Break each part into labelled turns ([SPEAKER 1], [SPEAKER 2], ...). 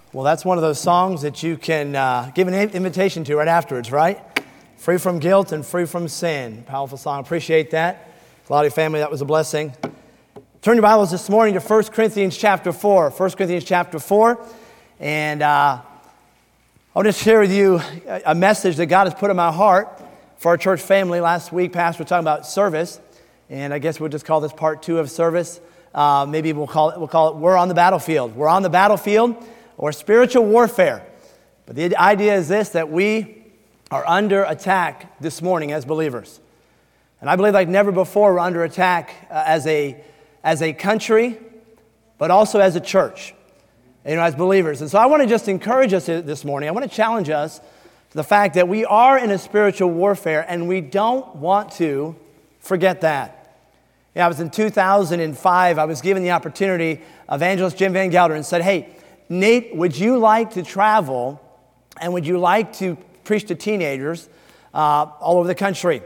[SPEAKER 1] Well, that's one of those songs that you can give an invitation to right afterwards, right? Free from guilt and free from sin. Powerful song. Appreciate that. Claudia family, that was a blessing. Turn your Bibles this morning to 1 Corinthians chapter 4. 1 Corinthians chapter 4. And I want to share with you a message that God has put in my heart for our church family. Last week, Pastor was talking about service. And I guess we'll just call this part 2 of service. Maybe we'll call it We're on the Battlefield. We're on the battlefield, or spiritual warfare. But the idea is this, that we are under attack this morning as believers. And I believe like never before we're under attack as a country, but also as a church, as believers. And so I want to just encourage us this morning. I want to challenge us to the fact that we are in a spiritual warfare, and we don't want to forget that. I was in 2005, I was given the opportunity, evangelist Jim Van Gelderen said, "Hey, Nate, would you like to travel and would you like to preach to teenagers all over the country?"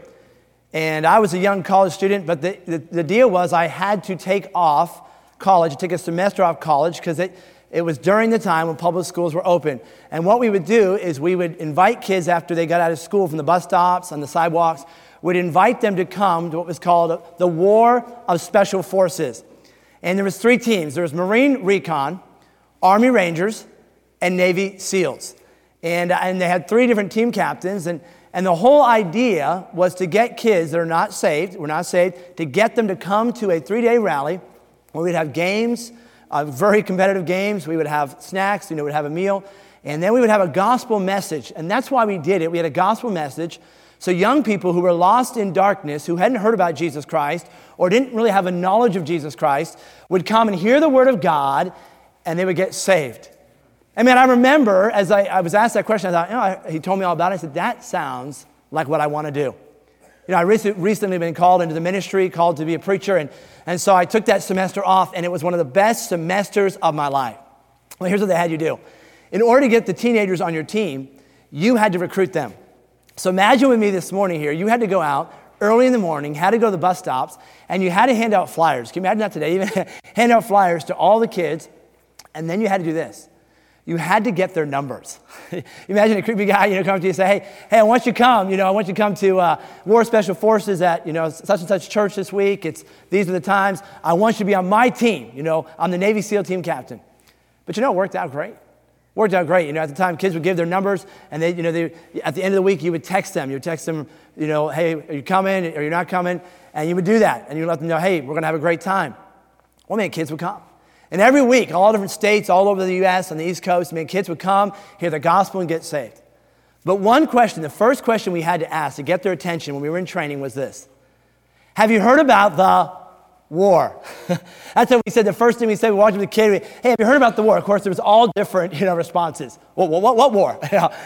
[SPEAKER 1] And I was a young college student, but the deal was I had to take off college, take a semester off college, because it was during the time when public schools were open. And what we would do is we would invite kids after they got out of school from the bus stops, on the sidewalks, would invite them to come to what was called the War of Special Forces. And there was 3 teams. There was Marine Recon, Army Rangers, and Navy SEALs. And they had 3 different team captains. And the whole idea was to get kids that are not saved, to get them to come to a 3-day rally where we'd have games, very competitive games. We would have snacks, we'd have a meal. And then we would have a gospel message. And that's why we did it. We had a gospel message. So young people who were lost in darkness, who hadn't heard about Jesus Christ, or didn't really have a knowledge of Jesus Christ, would come and hear the word of God, and they would get saved. I mean, I remember as I was asked that question, I thought, he told me all about it. I said, that sounds like what I want to do. I recently been called into the ministry, called to be a preacher, and so I took that semester off, and it was one of the best semesters of my life. Well, here's what they had you do. In order to get the teenagers on your team, you had to recruit them. So imagine with me this morning here, you had to go out early in the morning, had to go to the bus stops, and you had to hand out flyers. Can you imagine that today? Even hand out flyers to all the kids, and then you had to do this. You had to get their numbers. Imagine a creepy guy, come to you and say, hey, I want you to come. I want you to come to War Special Forces at, such and such church this week. These are the times. I want you to be on my team. I'm the Navy SEAL team captain. But it worked out great. Worked out great. At the time, kids would give their numbers, and they, at the end of the week, you would text them. You would text them, hey, are you coming? Or you're not coming? And you would do that, and you let them know, hey, we're going to have a great time. Well, man, kids would come. And every week, all different states, all over the U.S., on the East Coast, kids would come, hear the gospel, and get saved. But one question, the first question we had to ask to get their attention when we were in training was this: have you heard about the war? That's what we said. The first thing we said, we walked up to the kid, hey, have you heard about the war? Of course, there was all different, responses. What war?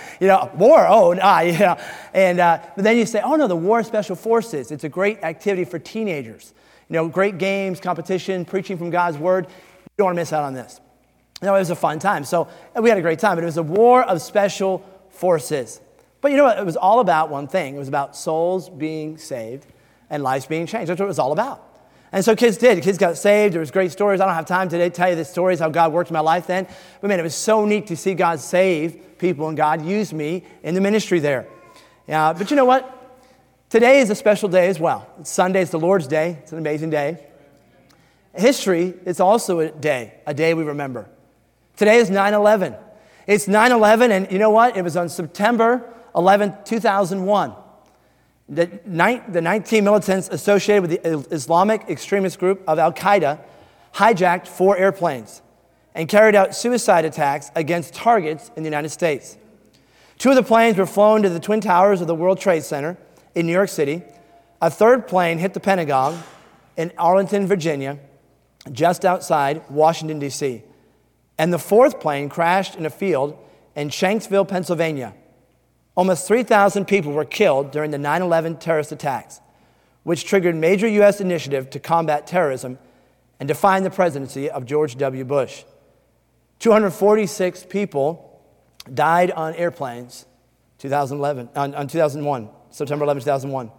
[SPEAKER 1] War? Oh, nah, And but then you say, oh no, the War of Special Forces. It's a great activity for teenagers. Great games, competition, preaching from God's word. You don't want to miss out on this. It was a fun time. So we had a great time. But it was a War of Special Forces. But it was all about one thing. It was about souls being saved and lives being changed. That's what it was all about. And so kids did. Kids got saved. There was great stories. I don't have time today to tell you the stories, how God worked in my life then. But man, it was so neat to see God save people, and God used me in the ministry there. But you know what? Today is a special day as well. It's Sunday. It's the Lord's Day. It's an amazing day. History is also a day we remember. Today is 9/11. It's 9/11, and you know what? It was on September 11th, 2001. The 19 militants associated with the Islamic extremist group of Al-Qaeda hijacked 4 airplanes and carried out suicide attacks against targets in the United States. 2 of the planes were flown to the Twin Towers of the World Trade Center in New York City. A 3rd plane hit the Pentagon in Arlington, Virginia, just outside Washington, D.C. And the 4th plane crashed in a field in Shanksville, Pennsylvania. Almost 3,000 people were killed during the 9/11 terrorist attacks, which triggered major U.S. initiative to combat terrorism and define the presidency of George W. Bush. 246 people died on airplanes on 2001, September 11, 2001.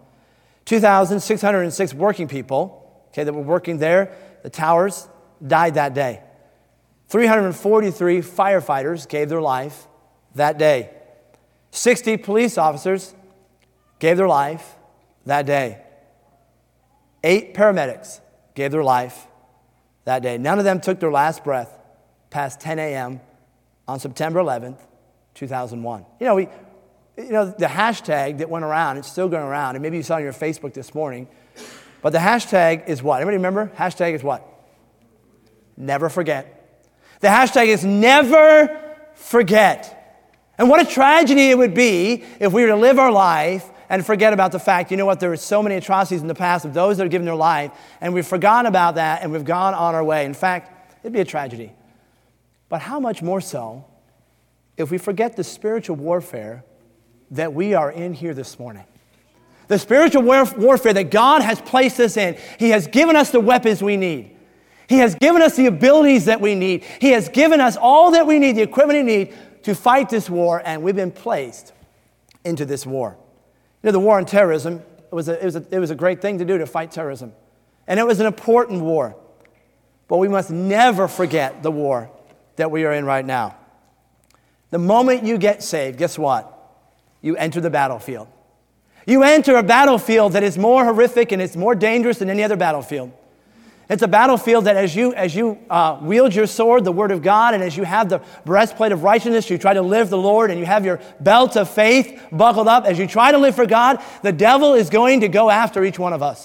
[SPEAKER 1] 2,606 working people, that were working there, the towers, died that day. 343 firefighters gave their life that day. 60 police officers gave their life that day. 8 paramedics gave their life that day. None of them took their last breath past 10 a.m. on September 11th, 2001. The hashtag that went around, it's still going around, and maybe you saw it on your Facebook this morning, but the hashtag is what? Anybody remember? Hashtag is what? Never forget. The hashtag is never forget. And what a tragedy it would be if we were to live our life and forget about the fact, there were so many atrocities in the past of those that have given their life, and we've forgotten about that, and we've gone on our way. In fact, it'd be a tragedy. But how much more so if we forget the spiritual warfare that we are in here this morning? The spiritual warfare that God has placed us in. He has given us the weapons we need. He has given us the abilities that we need. He has given us all that we need, the equipment we need to fight this war, and we've been placed into this war. The war on terrorism, it was a great thing to do, to fight terrorism. And it was an important war. But we must never forget the war that we are in right now. The moment you get saved, guess what? You enter the battlefield. You enter a battlefield that is more horrific and it's more dangerous than any other battlefield. It's a battlefield that as you wield your sword, the Word of God, and as you have the breastplate of righteousness, you try to live the Lord, and you have your belt of faith buckled up, as you try to live for God, the devil is going to go after each one of us.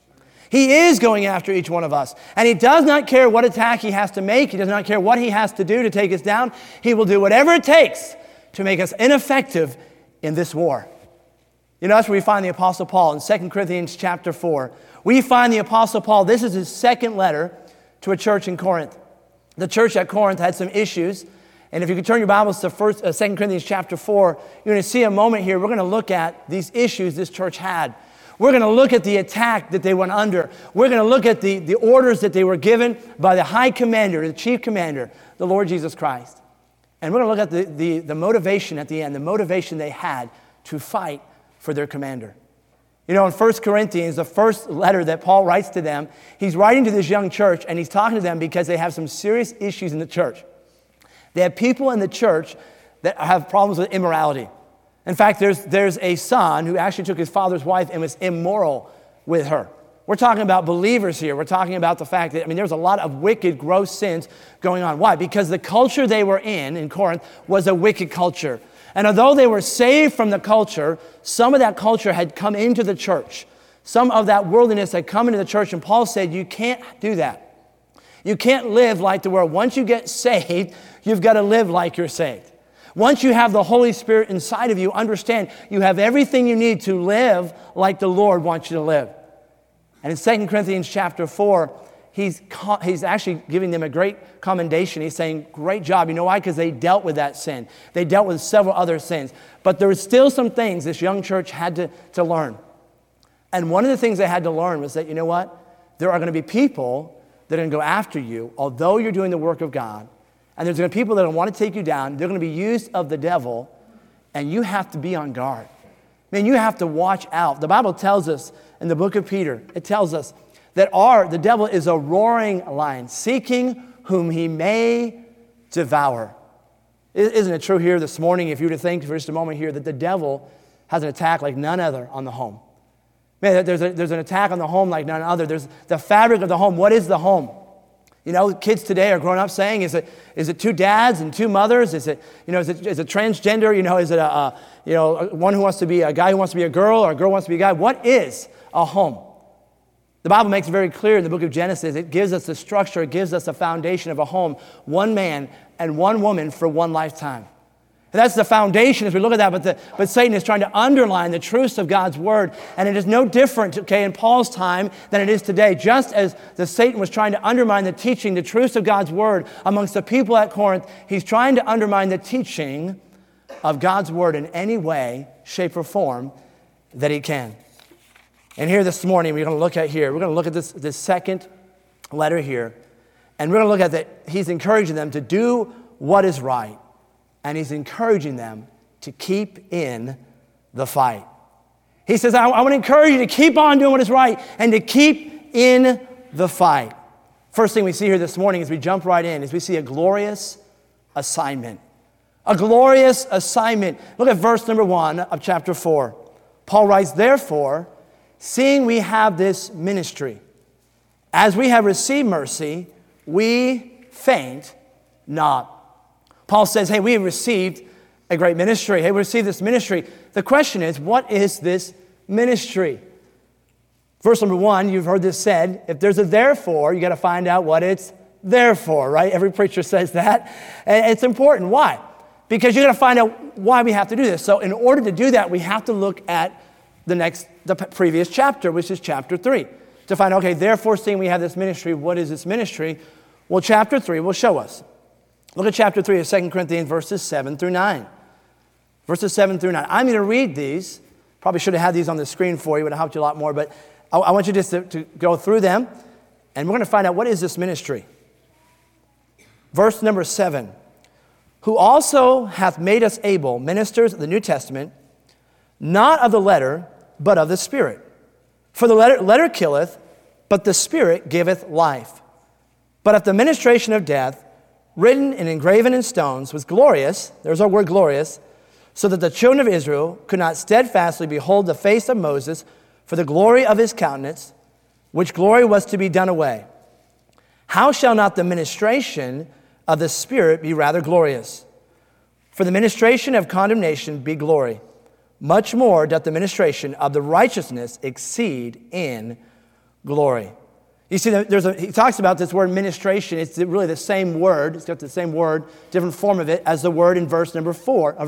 [SPEAKER 1] He is going after each one of us. And he does not care what attack he has to make. He does not care what he has to do to take us down. He will do whatever it takes to make us ineffective in this war. That's where we find the Apostle Paul in 2 Corinthians chapter 4. We find the Apostle Paul, this is his second letter to a church in Corinth. The church at Corinth had some issues. And if you could turn your Bibles to 2 Corinthians chapter 4, you're going to see a moment here. We're going to look at these issues this church had. We're going to look at the attack that they went under. We're going to look at the orders that they were given by the high commander, the chief commander, the Lord Jesus Christ. And we're going to look at the motivation at the end, the motivation they had to fight for their commander. In 1 Corinthians, the first letter that Paul writes to them, he's writing to this young church, and he's talking to them because they have some serious issues in the church. They have people in the church that have problems with immorality. In fact, there's a son who actually took his father's wife and was immoral with her. We're talking about believers here. We're talking about the fact that, there's a lot of wicked, gross sins going on. Why? Because the culture they were in Corinth was a wicked culture. And although they were saved from the culture, some of that culture had come into the church. Some of that worldliness had come into the church, and Paul said, you can't do that. You can't live like the world. Once you get saved, you've got to live like you're saved. Once you have the Holy Spirit inside of you, understand you have everything you need to live like the Lord wants you to live. And in 2 Corinthians chapter 4, he's actually giving them a great commendation. He's saying, great job. You know why? Because they dealt with that sin. They dealt with several other sins. But there were still some things this young church had to learn. And one of the things they had to learn was that, you know what? There are going to be people that are going to go after you, although you're doing the work of God. And there's going to be people that want to take you down. They're going to be used of the devil, and you have to be on guard. You have to watch out. The Bible tells us in the book of Peter, it tells us that the devil is a roaring lion, seeking whom he may devour. Isn't it true here this morning, if you were to think for just a moment here, that the devil has an attack like none other on the home? There's an attack on the home like none other. There's the fabric of the home. What is the home? Kids today are growing up saying, is it two dads and two mothers? Is it transgender? Is it one who wants to be a guy who wants to be a girl, or a girl wants to be a guy? What is a home? The Bible makes it very clear in the book of Genesis. It gives us the structure. It gives us the foundation of a home. One man and one woman for one lifetime. And that's the foundation as we look at that. But Satan is trying to underline the truths of God's word. And it is no different, in Paul's time than it is today. Just as Satan was trying to undermine the teaching, the truths of God's word amongst the people at Corinth, he's trying to undermine the teaching of God's word in any way, shape, or form that he can. And here this morning, we're going to look at this second letter here. And we're going to look at that he's encouraging them to do what is right. And he's encouraging them to keep in the fight. He says, I want to encourage you to keep on doing what is right and to keep in the fight. First thing we see here this morning as we jump right in is we see a glorious assignment. A glorious assignment. Look at verse number 1 of chapter 4. Paul writes, therefore, seeing we have this ministry, as we have received mercy, we faint not. Paul says, hey, we have received a great ministry. Hey, we received this ministry. The question is, what is this ministry? Verse number 1, you've heard this said, if there's a therefore, you got to find out what it's there for, right? Every preacher says that. And it's important. Why? Because you got to find out why we have to do this. So in order to do that, we have to look at the previous chapter, which is chapter 3, to find, okay, therefore, seeing we have this ministry, what is this ministry? Well, chapter 3 will show us. Look at chapter 3 of 2 Corinthians, verses 7 through 9. Verses 7 through 9. I'm going to read these. Probably should have had these on the screen for you. It would have helped you a lot more. But I want you just to go through them. And we're going to find out what is this ministry. Verse number 7. Who also hath made us able ministers of the New Testament, not of the letter, but of the Spirit. For the letter killeth, but the Spirit giveth life. But if the ministration of death, written and engraven in stones, was glorious, there's our word glorious, so that the children of Israel could not steadfastly behold the face of Moses for the glory of his countenance, which glory was to be done away. How shall not the ministration of the Spirit be rather glorious? For the ministration of condemnation be glory. Much more doth the ministration of the righteousness exceed in glory. You see, he talks about this word ministration. It's really the same word. It's got the same word, different form of it, as the word in verse number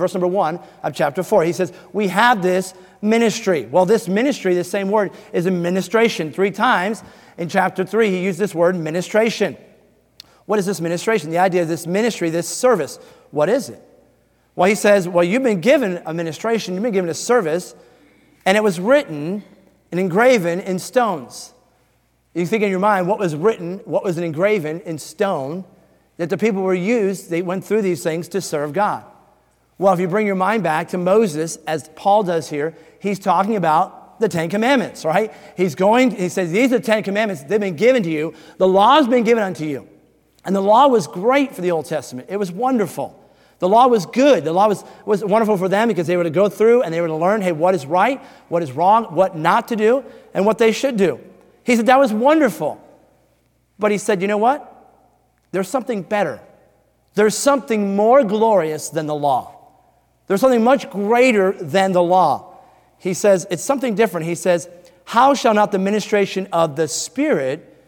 [SPEAKER 1] 1 of chapter 4. He says, we have this ministry. Well, this ministry, this same word, is administration. 3 times in chapter 3, he used this word, ministration. What is this ministration? The idea of this ministry, this service. What is it? Well, he says, well, you've been given a ministration, you've been given a service, and it was written and engraven in stones. You think in your mind, what was written, what was engraven in stone, that the people were used, they went through these things to serve God. Well, if you bring your mind back to Moses, as Paul does here, he's talking about the 10 Commandments, right? He says, these are the 10 Commandments, they've been given to you. The law has been given unto you. And the law was great for the Old Testament. It was wonderful. The law was good. The law was wonderful for them because they were to go through and they were to learn, hey, what is right, what is wrong, what not to do, and what they should do. He said, that was wonderful. But he said, you know what? There's something better. There's something more glorious than the law. There's something much greater than the law. He says, it's something different. He says, how shall not the ministration of the Spirit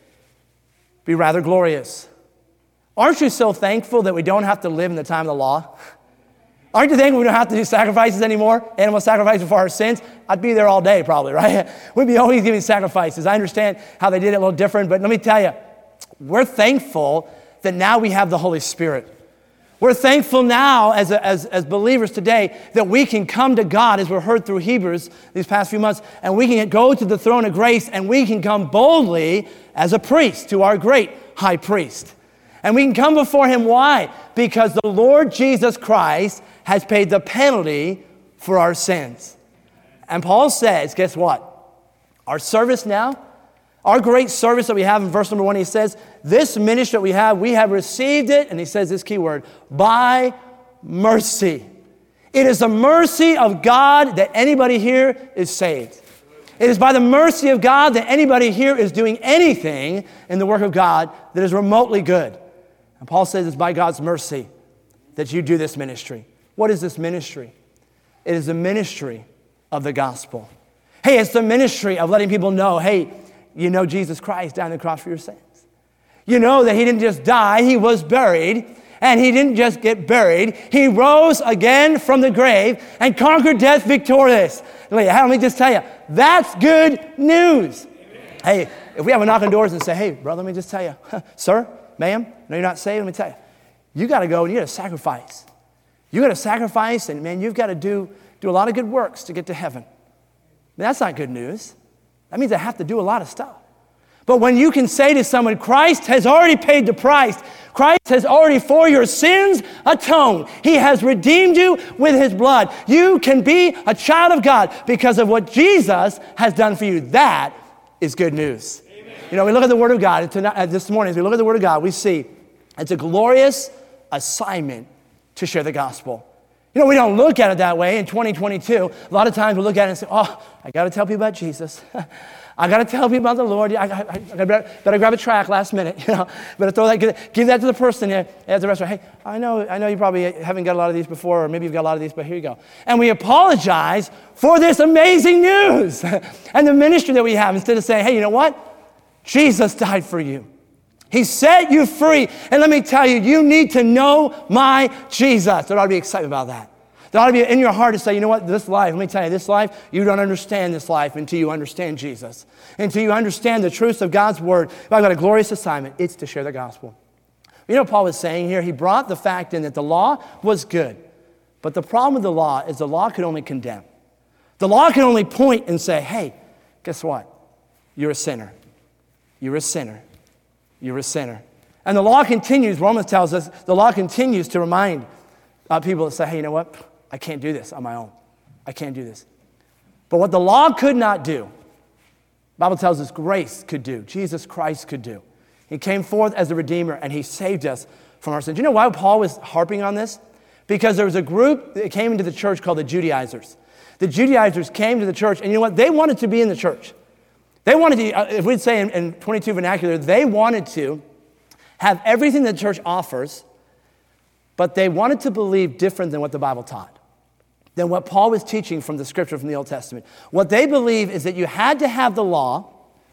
[SPEAKER 1] be rather glorious? Aren't you so thankful that we don't have to live in the time of the law? Aren't you thankful we don't have to do sacrifices anymore? Animal sacrifices for our sins? I'd be there all day probably, right? We'd be always giving sacrifices. I understand how they did it a little different, but let me tell you, we're thankful that now we have the Holy Spirit. We're thankful now as believers today that we can come to God, as we've heard through Hebrews these past few months, and we can go to the throne of grace and we can come boldly as a priest to our great high priest. And we can come before him. Why? Because the Lord Jesus Christ has paid the penalty for our sins. And Paul says, guess what? Our service now, our great service that we have in verse number 1, he says, this ministry that we have received it, and he says this key word, by mercy. It is the mercy of God that anybody here is saved. It is by the mercy of God that anybody here is doing anything in the work of God that is remotely good. And Paul says it's by God's mercy that you do this ministry. What is this ministry? It is the ministry of the gospel. Hey, it's the ministry of letting people know, hey, you know Jesus Christ died on the cross for your sins. You know that he didn't just die, he was buried. And he didn't just get buried, he rose again from the grave and conquered death victorious. Let me just tell you, that's good news. Amen. Hey, if we have a knock on doors and say, hey, brother, let me just tell you, sir, ma'am, no, you're not saved, let me tell you. You got to go and you got to sacrifice. You got to sacrifice, and man, you've got to do a lot of good works to get to heaven. That's not good news. That means I have to do a lot of stuff. But when you can say to someone, Christ has already paid the price. Christ has already for your sins atoned. He has redeemed you with his blood. You can be a child of God because of what Jesus has done for you. That is good news. Amen. You know, we look at the Word of God, and this morning, as we look at the Word of God, we see it's a glorious assignment to share the gospel. You know, we don't look at it that way in 2022. A lot of times we look at it and say, oh, I got to tell people about Jesus. I got to tell people about the Lord. I better grab a track last minute. You know, better throw that, give that to the person at the restaurant. Hey, I know you probably haven't got a lot of these before, or maybe you've got a lot of these, but here you go. And we apologize for this amazing news and the ministry that we have, instead of saying, hey, you know what? Jesus died for you. He set you free. And let me tell you, you need to know my Jesus. There ought to be excitement about that. There ought to be in your heart to say, you know what, this life, let me tell you, this life, you don't understand this life until you understand Jesus. Until you understand the truths of God's Word. I've got a glorious assignment. It's to share the gospel. You know what Paul was saying here? He brought the fact in that the law was good. But the problem with the law is the law could only condemn. The law can only point and say, hey, guess what? You're a sinner. You're a sinner. You're a sinner. And the law continues, Romans tells us, the law continues to remind people to say, hey, you know what? I can't do this on my own. I can't do this. But what the law could not do, the Bible tells us grace could do. Jesus Christ could do. He came forth as the Redeemer, and He saved us from our sins. You know why Paul was harping on this? Because there was a group that came into the church called the Judaizers. The Judaizers came to the church, and you know what? They wanted to be in the church. They wanted to, if we'd say in 22 vernacular, they wanted to have everything the church offers, but they wanted to believe different than what the Bible taught, than what Paul was teaching from the scripture from the Old Testament. What they believe is that you had to have the law,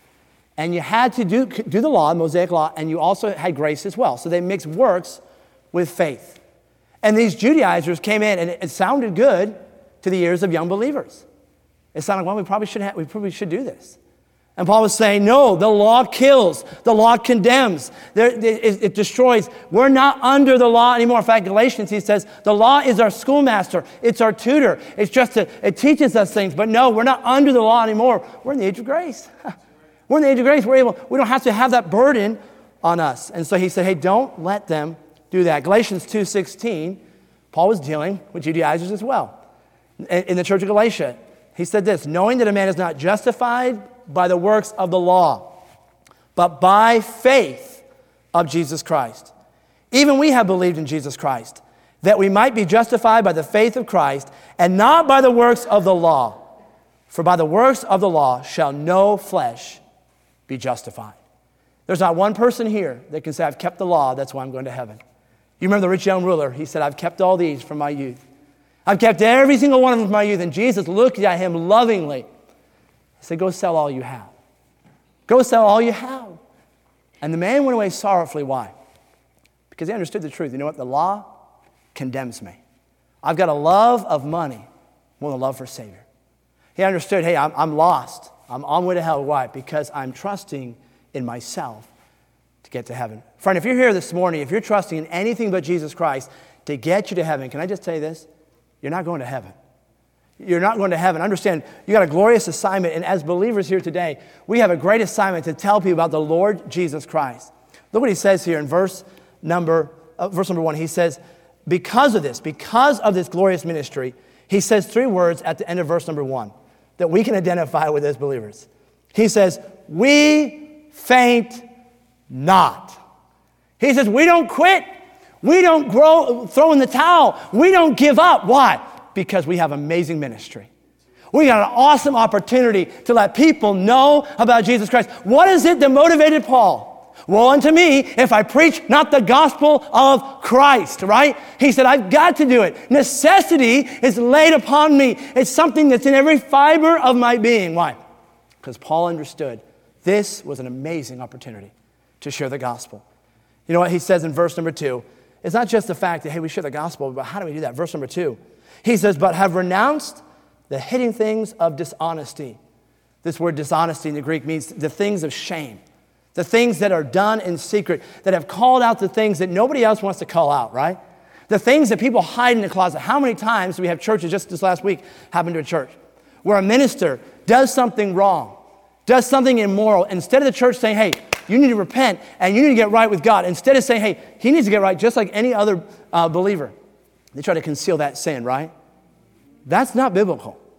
[SPEAKER 1] and you had to do the law, Mosaic law, and you also had grace as well. So they mixed works with faith. And these Judaizers came in, and it sounded good to the ears of young believers. It sounded like, well, we probably should do this. And Paul was saying, no, the law kills. The law condemns. It destroys. We're not under the law anymore. In fact, Galatians, he says, the law is our schoolmaster. It's our tutor. It teaches us things. But no, we're not under the law anymore. We're in the age of grace. We're in the age of grace. We don't have to have that burden on us. And so he said, hey, don't let them do that. Galatians 2:16, Paul was dealing with Judaizers as well. In the church of Galatia, he said this, knowing that a man is not justified by the works of the law, but by faith of Jesus Christ. Even we have believed in Jesus Christ, that we might be justified by the faith of Christ, and not by the works of the law. For by the works of the law shall no flesh be justified. There's not one person here that can say, I've kept the law, that's why I'm going to heaven. You remember the rich young ruler? He said, I've kept all these from my youth. I've kept every single one of them from my youth. And Jesus looked at him lovingly. He said, go sell all you have. Go sell all you have. And the man went away sorrowfully. Why? Because he understood the truth. You know what? The law condemns me. I've got a love of money more than a love for Savior. He understood, hey, I'm lost. I'm on my way to hell. Why? Because I'm trusting in myself to get to heaven. Friend, if you're here this morning, if you're trusting in anything but Jesus Christ to get you to heaven, can I just tell you this? You're not going to heaven. You're not going to heaven. Understand, you got a glorious assignment, and as believers here today, we have a great assignment to tell people about the Lord Jesus Christ. Look what he says here in verse number 1. He says, because of this glorious ministry, he says 3 words at the end of verse number 1 that we can identify with as believers. He says, we faint not. He says, we don't quit. We don't throw in the towel. We don't give up. Why? Because we have amazing ministry. We got an awesome opportunity to let people know about Jesus Christ. What is it that motivated Paul? Woe unto me if I preach not the gospel of Christ, right? He said, I've got to do it. Necessity is laid upon me. It's something that's in every fiber of my being. Why? Because Paul understood this was an amazing opportunity to share the gospel. You know what he says in verse number 2? It's not just the fact that, hey, we share the gospel, but how do we do that? Verse number 2. He says, but have renounced the hidden things of dishonesty. This word dishonesty in the Greek means the things of shame. The things that are done in secret, that have called out the things that nobody else wants to call out, right? The things that people hide in the closet. How many times do we have churches, just this last week, happened to a church, where a minister does something wrong, does something immoral, instead of the church saying, hey, you need to repent and you need to get right with God, instead of saying, hey, he needs to get right just like any other believer, they try to conceal that sin, right? That's not biblical.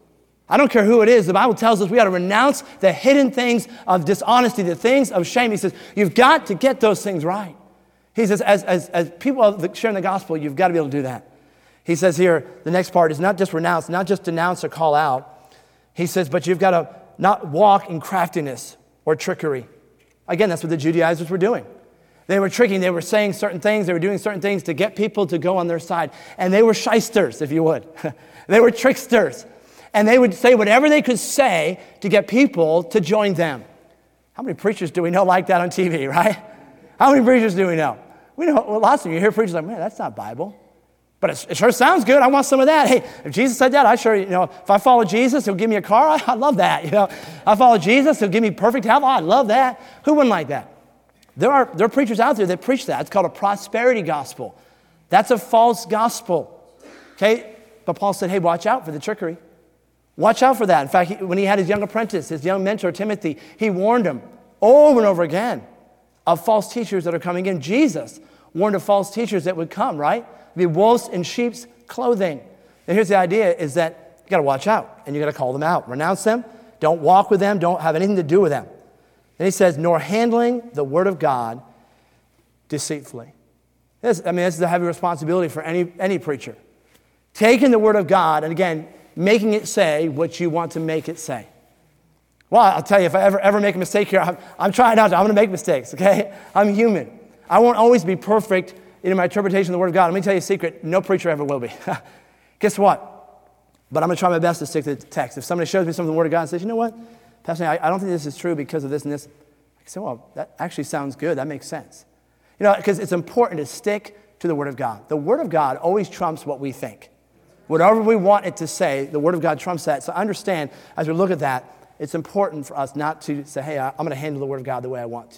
[SPEAKER 1] I don't care who it is. The Bible tells us we got to renounce the hidden things of dishonesty, the things of shame. He says, you've got to get those things right. He says, as people are sharing the gospel, you've got to be able to do that. He says here, the next part is not just renounce, not just denounce or call out. He says, but you've got to not walk in craftiness or trickery. Again, that's what the Judaizers were doing. They were tricking. They were saying certain things. They were doing certain things to get people to go on their side. And they were shysters, if you would. They were tricksters. And they would say whatever they could say to get people to join them. How many preachers do we know like that on TV, right? How many preachers do we know? We know lots of them. You hear preachers like, man, that's not Bible. But it sure sounds good. I want some of that. Hey, if Jesus said that, I sure, if I follow Jesus, he'll give me a car. I love that. I follow Jesus, he'll give me perfect health. I love that. Who wouldn't like that? There are preachers out there that preach that. It's called a prosperity gospel. That's a false gospel. Okay? But Paul said, hey, watch out for the trickery. Watch out for that. In fact, when he had his young apprentice, his young mentor, Timothy, he warned him over and over again of false teachers that are coming in. Jesus warned of false teachers that would come, right? Be wolves in sheep's clothing. And here's the idea is that you got to watch out and you got to call them out. Renounce them. Don't walk with them. Don't have anything to do with them. Then he says, nor handling the word of God deceitfully. This is a heavy responsibility for any preacher. Taking the word of God and again, making it say what you want to make it say. Well, I'll tell you, if I ever make a mistake here, I'm trying not to. I'm going to make mistakes, okay? I'm human. I won't always be perfect in my interpretation of the word of God. Let me tell you a secret. No preacher ever will be. Guess what? But I'm going to try my best to stick to the text. If somebody shows me something in the word of God and says, you know what? Pastor, I don't think this is true because of this and this. I say, well, that actually sounds good. That makes sense. Because it's important to stick to the word of God. The word of God always trumps what we think. Whatever we want it to say, the word of God trumps that. So understand, as we look at that, it's important for us not to say, hey, I'm going to handle the word of God the way I want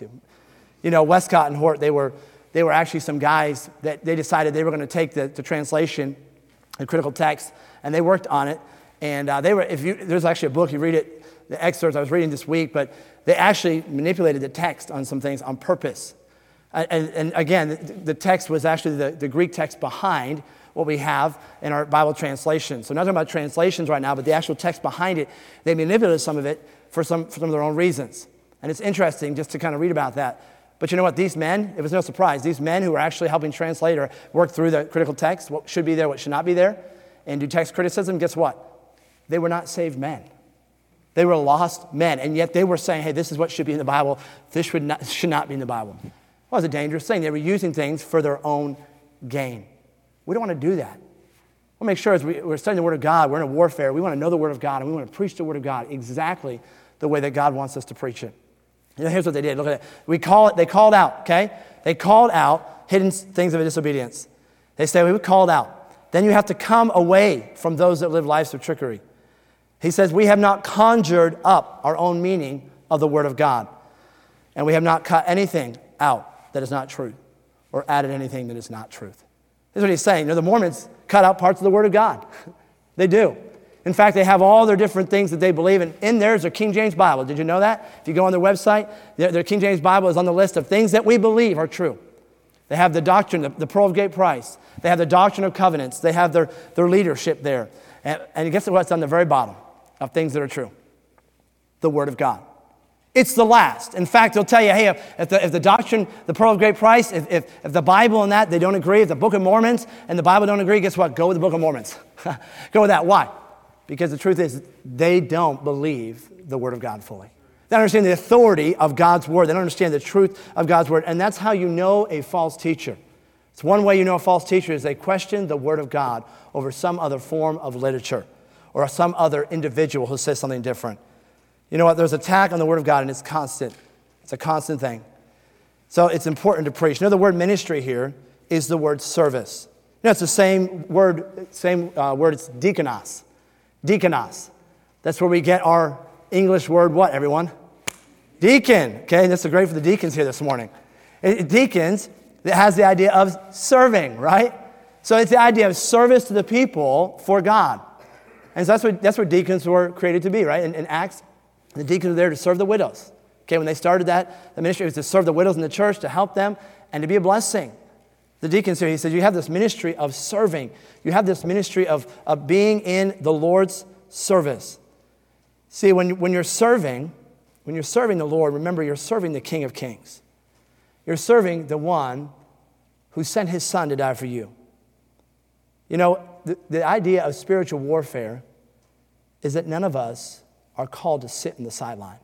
[SPEAKER 1] to. Westcott and Hort, they were actually some guys that they decided they were going to take the translation, the critical text, and they worked on it. And there's actually a book, you read it, the excerpts I was reading this week, but they actually manipulated the text on some things on purpose. And again, the text was actually the Greek text behind what we have in our Bible translation. So I'm not talking about translations right now, but the actual text behind it, they manipulated some of it for some of their own reasons. And it's interesting just to kind of read about that. But you know what? These men, it was no surprise, these men who were actually helping translate or work through the critical text, what should be there, what should not be there, and do text criticism, guess what? They were not saved men. They were lost men, and yet they were saying, hey, this is what should be in the Bible. This should not be in the Bible. Well, it's a dangerous thing. They were using things for their own gain. We don't want to do that. We'll make sure as we're studying the Word of God, we're in a warfare, we want to know the Word of God, and we want to preach the Word of God exactly the way that God wants us to preach it. Here's what they did. Look at it. They called out, okay? They called out hidden things of disobedience. They say, we called out. Then you have to come away from those that live lives of trickery. He says, we have not conjured up our own meaning of the Word of God. And we have not cut anything out that is not truth or added anything that is not truth. This is what he's saying. The Mormons cut out parts of the Word of God. They do. In fact, they have all their different things that they believe in. In there is their King James Bible. Did you know that? If you go on their website, their King James Bible is on the list of things that we believe are true. They have the doctrine, the Pearl of Great Price. They have the doctrine of covenants. They have their leadership there. And guess what's on the very bottom of things that are true? The Word of God. It's the last. In fact, they'll tell you, hey, if the doctrine, the Pearl of Great Price, if the Bible and that, they don't agree, if the Book of Mormons and the Bible don't agree, guess what? Go with the Book of Mormons. Go with that. Why? Because the truth is, they don't believe the Word of God fully. They don't understand the authority of God's Word. They don't understand the truth of God's Word. And that's how you know a false teacher. It's one way you know a false teacher is they question the Word of God over some other form of literature or some other individual who says something different. You know what? There's attack on the Word of God, and it's constant. It's a constant thing. So it's important to preach. The word ministry here is the word service. It's the same word, it's diakonos. Diakonos. That's where we get our English word, what, everyone? Deacon. Okay, that's great for the deacons here this morning. Deacons, it has the idea of serving, right? So it's the idea of service to the people for God. And so that's what deacons were created to be, right? In Acts, the deacons were there to serve the widows. Okay, when they started that, the ministry was to serve the widows in the church, to help them, and to be a blessing. The deacons here, he said, you have this ministry of serving. You have this ministry of being in the Lord's service. See, when you're serving the Lord, remember you're serving the King of Kings. You're serving the one who sent his son to die for you. You know, the idea of spiritual warfare is that none of us are called to sit in the sideline.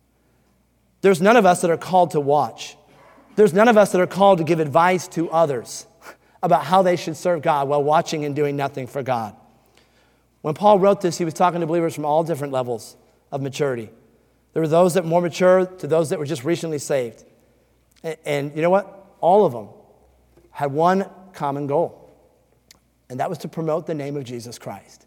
[SPEAKER 1] There's none of us that are called to watch. There's none of us that are called to give advice to others about how they should serve God while watching and doing nothing for God. When Paul wrote this, he was talking to believers from all different levels of maturity. There were those that were more mature to those that were just recently saved. And you know what? All of them had one common goal, and that was to promote the name of Jesus Christ.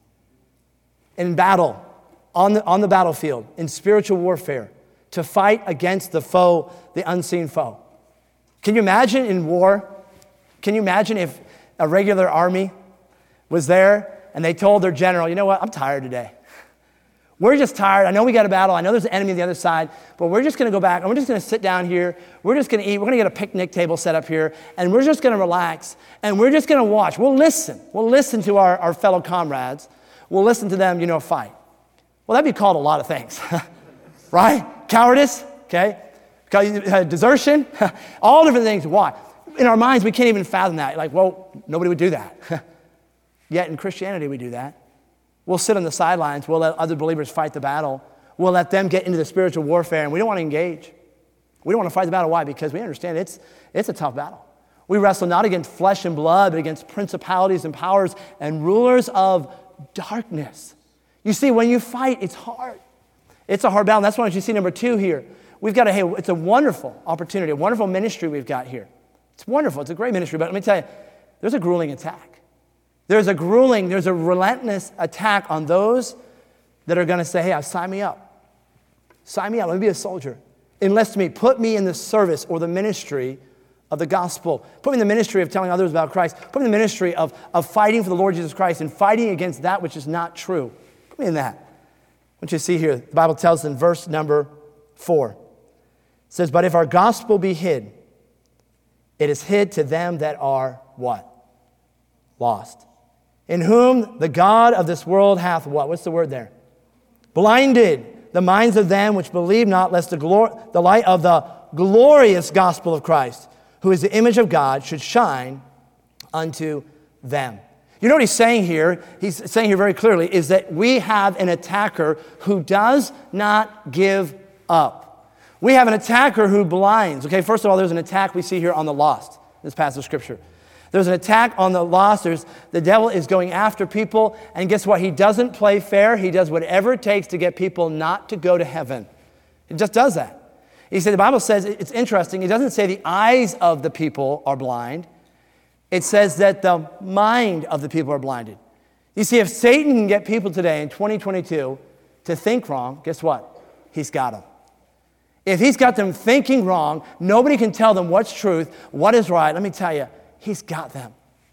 [SPEAKER 1] In battle, on the battlefield, in spiritual warfare, to fight against the foe, the unseen foe. Can you imagine in war? Can you imagine if a regular army was there and they told their general, you know what, I'm tired today. We're just tired. I know we got a battle. I know there's an enemy on the other side, but we're just going to go back and we're just going to sit down here. We're just going to eat. We're going to get a picnic table set up here, and we're just going to relax, and we're just going to watch. We'll listen. We'll listen to our fellow comrades. We'll listen to them, fight. Well, that'd be called a lot of things, right? Cowardice, okay? Desertion, all different things. Why? In our minds, we can't even fathom that. Like, well, nobody would do that. Yet in Christianity, we do that. We'll sit on the sidelines. We'll let other believers fight the battle. We'll let them get into the spiritual warfare, and we don't want to engage. We don't want to fight the battle. Why? Because we understand it's a tough battle. We wrestle not against flesh and blood, but against principalities and powers and rulers of darkness. You see, when you fight, it's hard. It's a hard battle. That's why you see number 2 here. It's a wonderful opportunity, a wonderful ministry we've got here. It's wonderful. It's a great ministry, but let me tell you, there's a grueling attack. There's a relentless attack on those that are going to say, hey, sign me up. Sign me up. Let me be a soldier. Enlist me. Put me in the service or the ministry of the gospel. Put me in the ministry of telling others about Christ. Put me in the ministry of fighting for the Lord Jesus Christ and fighting against that which is not true. Put me in that. What you see here, the Bible tells in verse number 4. It says, but if our gospel be hid, it is hid to them that are what? Lost. In whom the God of this world hath what? What's the word there? Blinded the minds of them which believe not, lest the light of the glorious gospel of Christ, who is the image of God, should shine unto them. You know what he's saying here? He's saying here very clearly is that we have an attacker who does not give up. We have an attacker who blinds. Okay, first of all, there's an attack we see here on the lost, this passage of Scripture. There's an attack on the lost. The devil is going after people, and guess what? He doesn't play fair. He does whatever it takes to get people not to go to heaven. He just does that. You see, the Bible says, it's interesting, it doesn't say the eyes of the people are blind. It says that the mind of the people are blinded. You see, if Satan can get people today in 2022 to think wrong, guess what? He's got them. If he's got them thinking wrong, nobody can tell them what's truth, what is right. Let me tell you, he's got them.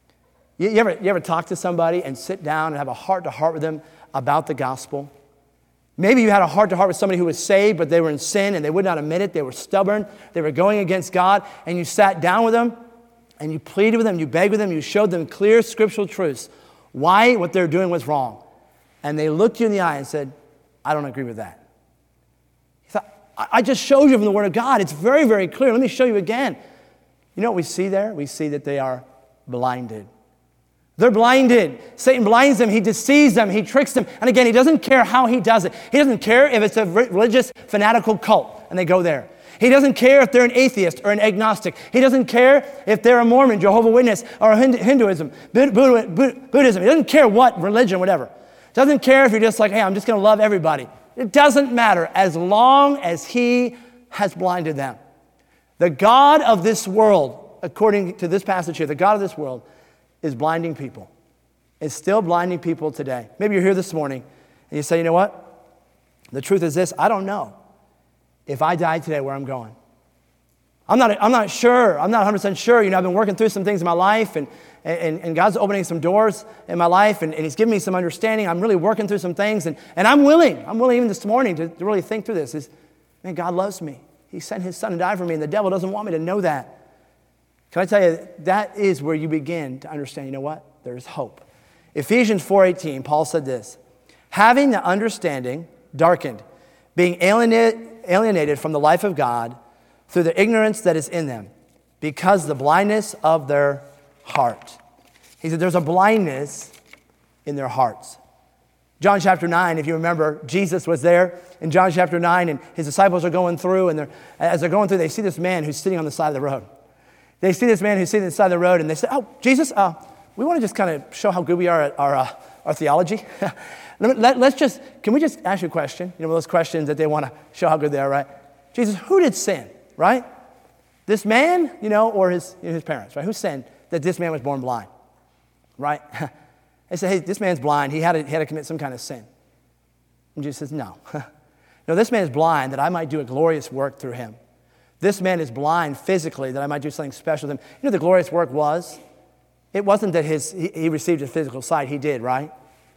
[SPEAKER 1] You ever talk to somebody and sit down and have a heart-to-heart with them about the gospel? Maybe you had a heart-to-heart with somebody who was saved, but they were in sin and they would not admit it. They were stubborn. They were going against God. And you sat down with them and you pleaded with them, you begged with them, you showed them clear scriptural truths, why what they're doing was wrong. And they looked you in the eye and said, I don't agree with that. You thought, I just showed you from the Word of God. It's very, very clear. Let me show you again. You know what we see there? We see that they are blinded. They're blinded. Satan blinds them. He deceives them. He tricks them. And again, he doesn't care how he does it. He doesn't care if it's a religious, fanatical cult and they go there. He doesn't care if they're an atheist or an agnostic. He doesn't care if they're a Mormon, Jehovah's Witness, or Hinduism, Buddhism. He doesn't care what religion, whatever. Doesn't care if you're just like, hey, I'm just going to love everybody. It doesn't matter as long as he has blinded them. The God of this world, according to this passage here, the God of this world is blinding people. It's still blinding people today. Maybe you're here this morning and you say, you know what? The truth is this, I don't know if I die today where I'm going. I'm not sure. I'm not 100% sure. I've been working through some things in my life and God's opening some doors in my life and He's given me some understanding. I'm really working through some things and I'm willing even this morning to really think through this. Man, God loves me. He sent His Son to die for me and the devil doesn't want me to know that. Can I tell you, that is where you begin to understand, you know what? There's hope. Ephesians 4:18, Paul said this, having the understanding darkened, being alienated from the life of God through the ignorance that is in them, because of the blindness of their heart. He said there's a blindness in their hearts. John chapter 9, if you remember, Jesus was there in John chapter 9, and his disciples are going through, and as they're going through, they see this man who's sitting on the side of the road. They see this man who's sitting on the side of the road, and they say, oh, Jesus, we want to just kind of show how good we are at our theology. Can we just ask you a question? You know, those questions that they want to show how good they are, right? Jesus, who did sin, right? This man, or his parents, right? Who sinned that this man was born blind, right? They say, hey, this man's blind. He had to commit some kind of sin. And Jesus says, no. No, this man is blind that I might do a glorious work through him. This man is blind physically that I might do something special with him. You know what the glorious work was? It wasn't that he received his physical sight. He did, right?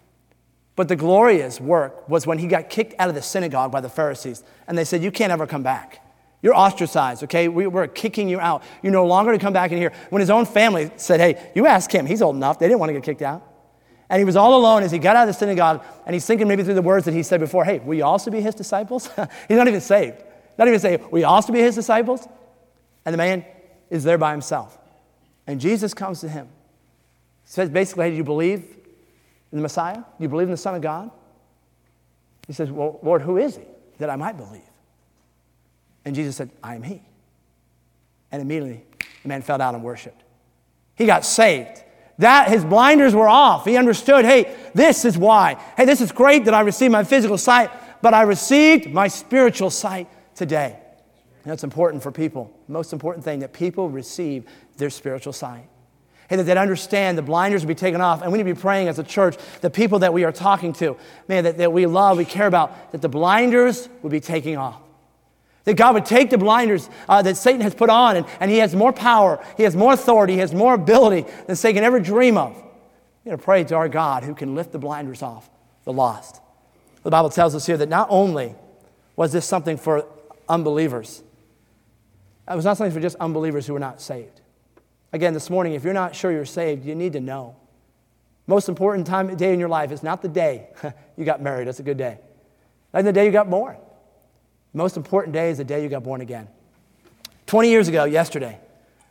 [SPEAKER 1] But the glorious work was when he got kicked out of the synagogue by the Pharisees. And they said, you can't ever come back. You're ostracized, okay? We're kicking you out. You're no longer to come back in here. When his own family said, hey, you ask him. He's old enough. They didn't want to get kicked out. And he was all alone as he got out of the synagogue, and he's thinking maybe through the words that he said before, hey, will you also be his disciples? He's not even saved. Not even saying, will you also be his disciples? And the man is there by himself. And Jesus comes to him. He says basically, hey, do you believe in the Messiah? Do you believe in the Son of God? He says, well, Lord, who is he that I might believe? And Jesus said, I am he. And immediately the man fell down and worshiped. He got saved. His blinders were off. He understood, hey, this is why. Hey, this is great that I received my physical sight, but I received my spiritual sight today. And that's important for people. The most important thing, that people receive their spiritual sight. Hey, that they understand the blinders will be taken off. And we need to be praying as a church, the people that we are talking to, man, that we love, we care about, that the blinders would be taking off. That God would take the blinders that Satan has put on, and he has more power, he has more authority, he has more ability than Satan can ever dream of. We got to pray to our God who can lift the blinders off the lost. The Bible tells us here that not only was this something for unbelievers, it was not something for just unbelievers who were not saved. Again, this morning, if you're not sure you're saved, you need to know. Most important day in your life is not the day you got married. That's a good day. Not the day you got born. The most important day is the day you got born again. 20 years ago yesterday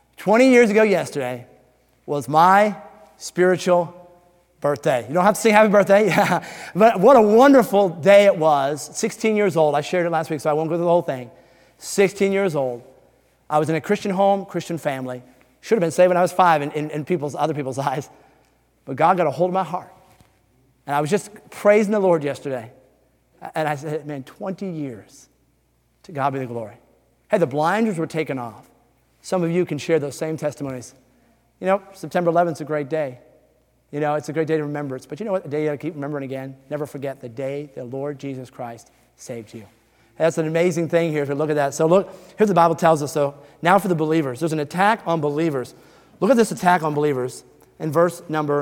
[SPEAKER 1] was my spiritual birthday. You don't have to sing happy birthday, yeah. But what a wonderful day it was. 16 years old. I shared it last week, so I won't go through the whole thing. 16 years old. I was in a Christian home, Christian family. Should have been saved when I was 5 in other people's eyes. But God got a hold of my heart. And I was just praising the Lord yesterday. And I said, man, 20 years. To God be the glory. Hey, the blinders were taken off. Some of you can share those same testimonies. You know, September 11th is a great day. You know, it's a great day to remember it. But you know what? The day you got to keep remembering again. Never forget the day the Lord Jesus Christ saved you. That's an amazing thing here if we look at that. So look, here's what the Bible tells us. So now for the believers. There's an attack on believers. Look at this attack on believers in verse number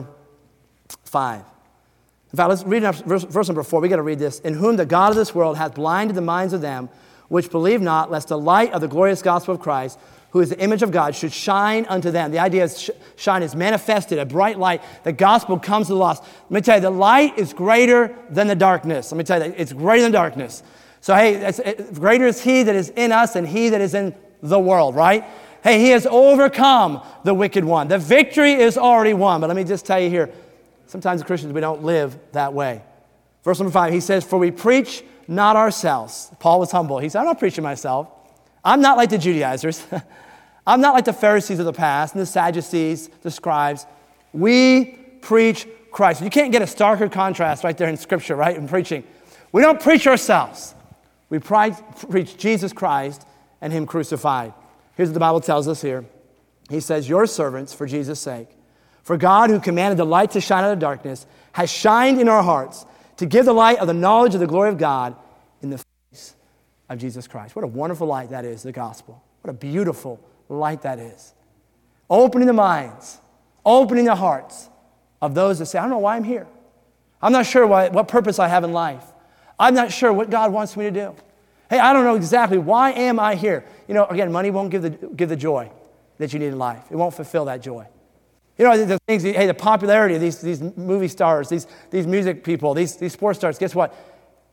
[SPEAKER 1] 5. In fact, let's read verse number 4. We got to read this. In whom the God of this world hath blinded the minds of them which believe not, lest the light of the glorious gospel of Christ, who is the image of God, should shine unto them. The idea is shine is manifested, a bright light. The gospel comes to the lost. Let me tell you, the light is greater than the darkness. Let me tell you, it's greater than darkness. So, hey, greater is he that is in us than he that is in the world, right? Hey, he has overcome the wicked one. The victory is already won. But let me just tell you here, sometimes as Christians, we don't live that way. Verse number 5, he says, for we preach not ourselves. Paul was humble. He said, I'm not preaching myself. I'm not like the Judaizers. I'm not like the Pharisees of the past and the Sadducees, the scribes. We preach Christ. You can't get a starker contrast right there in Scripture, right, in preaching. We don't preach ourselves. We preach Jesus Christ and him crucified. Here's what the Bible tells us here. He says, your servants for Jesus' sake. For God, who commanded the light to shine out of darkness, has shined in our hearts to give the light of the knowledge of the glory of God in the face of Jesus Christ. What a wonderful light that is, the gospel. What a beautiful light that is. Opening the minds, opening the hearts of those that say, I don't know why I'm here. I'm not sure what purpose I have in life. I'm not sure what God wants me to do. Hey, I don't know exactly why am I here. You know, again, money won't give the joy that you need in life. It won't fulfill that joy. You know, the things, hey, the popularity of these movie stars, these music people, these sports stars, guess what?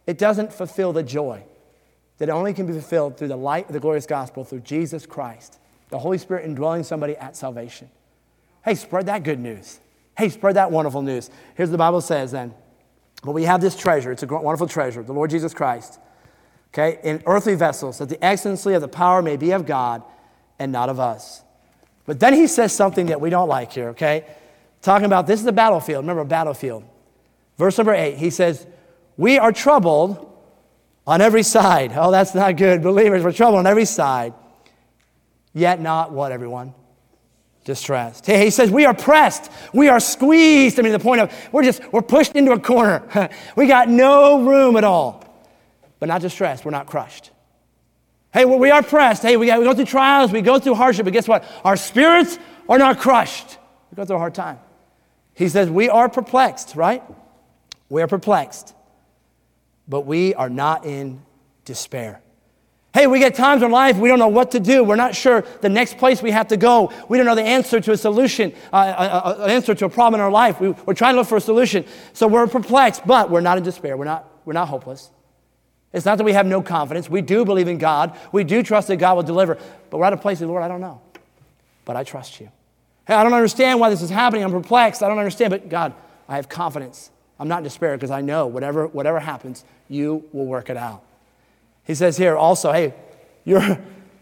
[SPEAKER 1] it doesn't fulfill the joy that only can be fulfilled through the light of the glorious gospel through Jesus Christ, the Holy Spirit indwelling somebody at salvation. Hey, spread that good news. Hey, spread that wonderful news. Here's what the Bible says then. But we have this treasure. It's a wonderful treasure, the Lord Jesus Christ, okay, in earthly vessels, that the excellency of the power may be of God and not of us. But then he says something that we don't like here, okay? Talking about this is the battlefield. Remember, a battlefield. Verse number 8, he says, we are troubled on every side. Oh, that's not good. Believers, we're troubled on every side. Yet not what, everyone? Distressed. Hey, he says we are pressed. We are squeezed. I mean, the point of we're pushed into a corner. We got no room at all. But not distressed. We're not crushed. Hey, we are pressed. Hey, we go through trials. We go through hardship. But guess what? Our spirits are not crushed. We go through a hard time. He says we are perplexed, right? We are perplexed. But we are not in despair. Hey, we get times in life we don't know what to do. We're not sure the next place we have to go. We don't know the answer to a solution, an answer to a problem in our life. We're trying to look for a solution. So we're perplexed, but we're not in despair. We're not hopeless. It's not that we have no confidence. We do believe in God. We do trust that God will deliver. But we're at a place of, Lord, I don't know. But I trust you. Hey, I don't understand why this is happening. I'm perplexed. I don't understand. But God, I have confidence. I'm not in despair because I know whatever happens, you will work it out. He says here also, hey, you're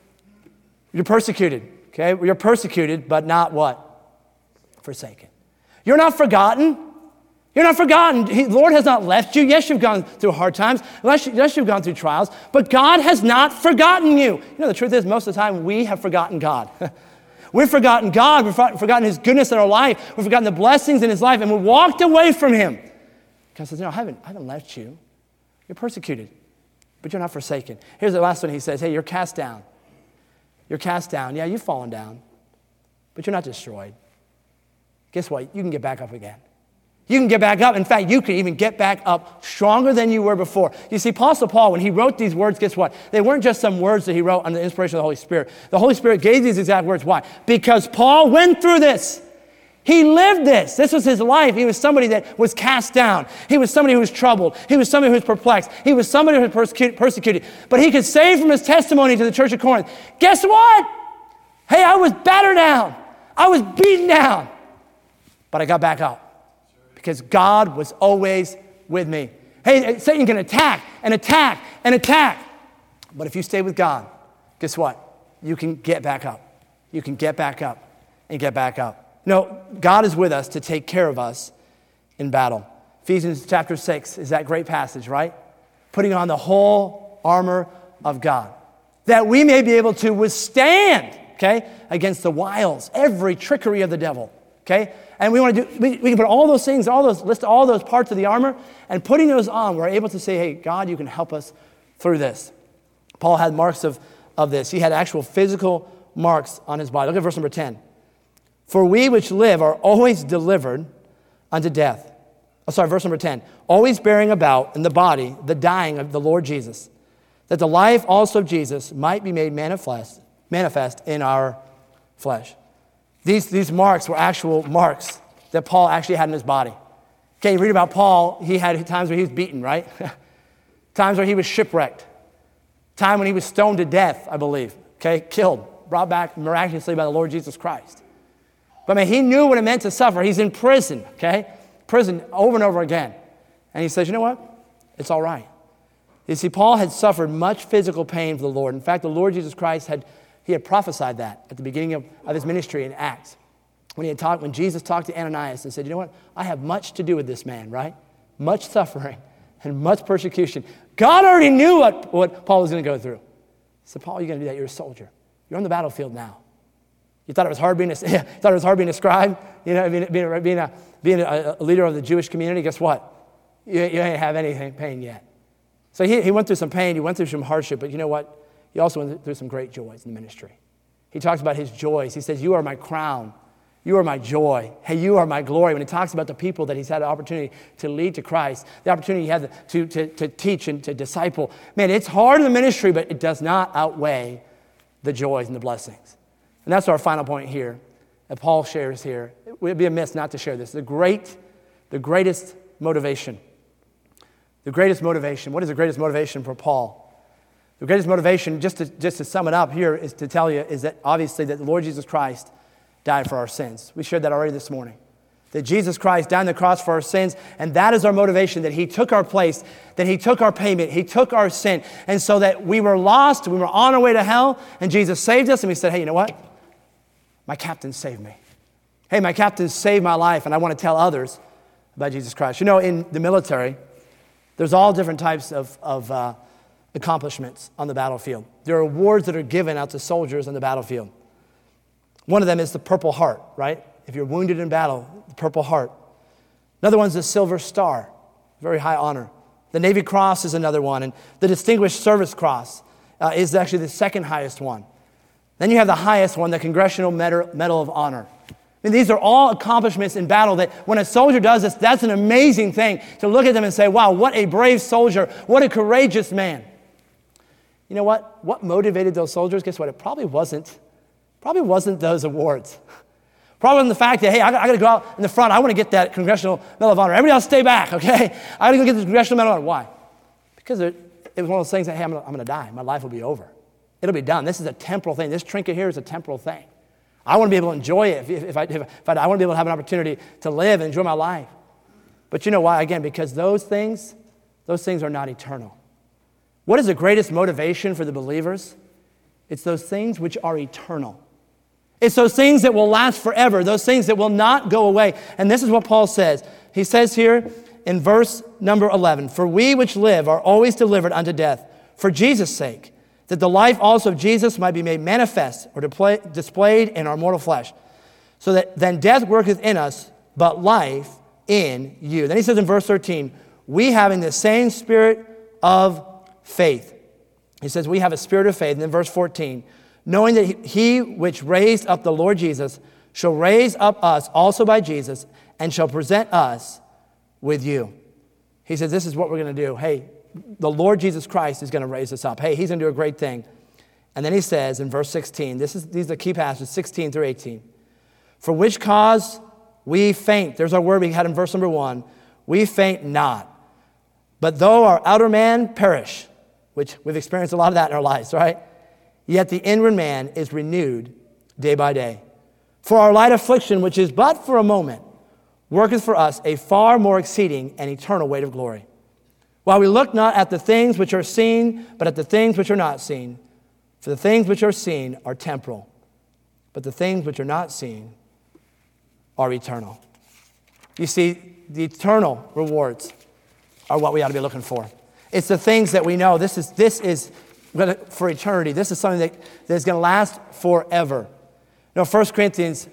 [SPEAKER 1] persecuted, okay? You're persecuted, but not what? Forsaken. You're not forgotten. You're not forgotten. The Lord has not left you. Yes, you've gone through hard times. Yes, you've gone through trials, but God has not forgotten you. You know, the truth is, most of the time, we have forgotten God. We've forgotten God. We've forgotten His goodness in our life. We've forgotten the blessings in His life, and we walked away from Him. God says, no, I haven't left you. You're persecuted, but you're not forsaken. Here's the last one. He says, hey, you're cast down. You're cast down. Yeah, you've fallen down, but you're not destroyed. Guess what? You can get back up again. You can get back up. In fact, you can even get back up stronger than you were before. You see, Apostle Paul, when he wrote these words, guess what? They weren't just some words that he wrote under the inspiration of the Holy Spirit. The Holy Spirit gave these exact words. Why? Because Paul went through this. He lived this. This was his life. He was somebody that was cast down. He was somebody who was troubled. He was somebody who was perplexed. He was somebody who was persecuted. But he could say from his testimony to the church of Corinth, guess what? Hey, I was battered down. I was beaten down. But I got back up because God was always with me. Hey, Satan can attack and attack and attack. But if you stay with God, guess what? You can get back up. You can get back up and get back up. No, God is with us to take care of us in battle. Ephesians chapter 6 is that great passage, right? Putting on the whole armor of God, that we may be able to withstand, okay, against the wiles, every trickery of the devil, okay? And we want to we can put all those things, list all those parts of the armor, and putting those on, we're able to say, hey, God, you can help us through this. Paul had marks of this. He had actual physical marks on his body. Look at verse number 10. For we which live are always delivered unto death. Verse number 10. Always bearing about in the body the dying of the Lord Jesus, that the life also of Jesus might be made manifest in our flesh. These marks were actual marks that Paul actually had in his body. Okay, you read about Paul, he had times where he was beaten, right? Times where he was shipwrecked. Time when he was stoned to death, I believe. Okay, killed, brought back miraculously by the Lord Jesus Christ. But man, he knew what it meant to suffer. He's in prison, okay? Prison over and over again. And he says, you know what? It's all right. You see, Paul had suffered much physical pain for the Lord. In fact, the Lord Jesus Christ had prophesied that at the beginning of his ministry in Acts. When Jesus talked to Ananias and said, you know what? I have much to do with this man, right? Much suffering and much persecution. God already knew what Paul was going to go through. He said, Paul, you're going to do that. You're a soldier. You're on the battlefield now. You thought it was hard being a scribe, you know, being a leader of the Jewish community. Guess what? You ain't have any pain yet. So he went through some pain. He went through some hardship. But you know what? He also went through some great joys in the ministry. He talks about his joys. He says, you are my crown. You are my joy. Hey, you are my glory. When he talks about the people that he's had the opportunity to lead to Christ, the opportunity he had to teach and to disciple. Man, it's hard in the ministry, but it does not outweigh the joys and the blessings. And that's our final point here that Paul shares here. It would be amiss not to share this. The greatest motivation The greatest motivation. What is the greatest motivation for Paul? The greatest motivation, just to sum it up here, is to tell you, is that obviously that the Lord Jesus Christ died for our sins. We shared that already this morning. That Jesus Christ died on the cross for our sins, and that is our motivation, that he took our place, that he took our payment, he took our sin, and so that we were lost, we were on our way to hell, and Jesus saved us, and we said, hey, you know what? My captain saved me. Hey, my captain saved my life, and I want to tell others about Jesus Christ. You know, in the military, there's all different types of accomplishments on the battlefield. There are awards that are given out to soldiers on the battlefield. One of them is the Purple Heart, right? If you're wounded in battle, the Purple Heart. Another one's the Silver Star, very high honor. The Navy Cross is another one, and the Distinguished Service Cross is actually the second highest one. Then you have the highest one, the Congressional Medal of Honor. I mean, these are all accomplishments in battle that when a soldier does this, that's an amazing thing to look at them and say, wow, what a brave soldier, what a courageous man. You know what? What motivated those soldiers? Guess what? It probably wasn't those awards. Probably wasn't the fact that, hey, I got to go out in the front. I want to get that Congressional Medal of Honor. Everybody else stay back, okay? I got to go get the Congressional Medal of Honor. Why? Because it was one of those things that, hey, I'm going to die. My life will be over. It'll be done. This is a temporal thing. This trinket here is a temporal thing. I want to be able to enjoy it. If I want to be able to have an opportunity to live and enjoy my life. But you know why? Again, because those things are not eternal. What is the greatest motivation for the believers? It's those things which are eternal. It's those things that will last forever, those things that will not go away. And this is what Paul says. He says here in verse number 11, "For we which live are always delivered unto death for Jesus' sake, that the life also of Jesus might be made manifest or displayed in our mortal flesh. So that then death worketh in us, but life in you." Then he says in verse 13, "We having the same spirit of faith." He says we have a spirit of faith. And then verse 14, "Knowing that he which raised up the Lord Jesus shall raise up us also by Jesus and shall present us with you." He says this is what we're going to do. Hey, the Lord Jesus Christ is going to raise us up. Hey, he's going to do a great thing. And then he says in verse 16, these are the key passages, 16 through 18. "For which cause we faint." There's our word we had in verse number 1. "We faint not. But though our outer man perish," which we've experienced a lot of that in our lives, right? "Yet the inward man is renewed day by day. For our light affliction, which is but for a moment, worketh for us a far more exceeding and eternal weight of glory. While we look not at the things which are seen, but at the things which are not seen. For the things which are seen are temporal, but the things which are not seen are eternal." You see, the eternal rewards are what we ought to be looking for. It's the things that we know. This is for eternity. This is something that is going to last forever. You know, 1 Corinthians